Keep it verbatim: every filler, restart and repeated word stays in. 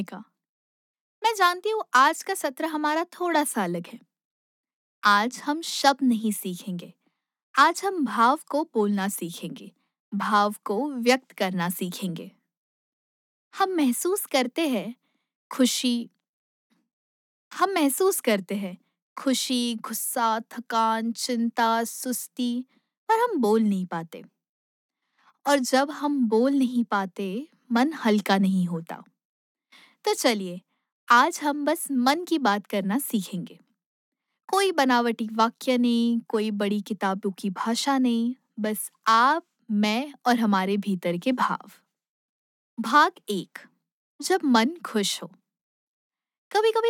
का। मैं जानती हूँ आज का सत्र हमारा थोड़ा सा अलग है। आज हम शब्द नहीं सीखेंगे। आज हम भाव को बोलना सीखेंगे। भाव को व्यक्त करना सीखेंगे। हम महसूस करते हैं खुशी हम महसूस करते हैं खुशी, गुस्सा, थकान, चिंता, सुस्ती, पर हम बोल नहीं पाते। और जब हम बोल नहीं पाते, मन हल्का नहीं होता। तो चलिए, आज हम बस मन की बात करना सीखेंगे। कोई बनावटी वाक्य नहीं, कोई बड़ी किताबों की भाषा नहीं, बस आप, मैं और हमारे भीतर के भाव। भाग एक। जब मन खुश हो। कभी कभी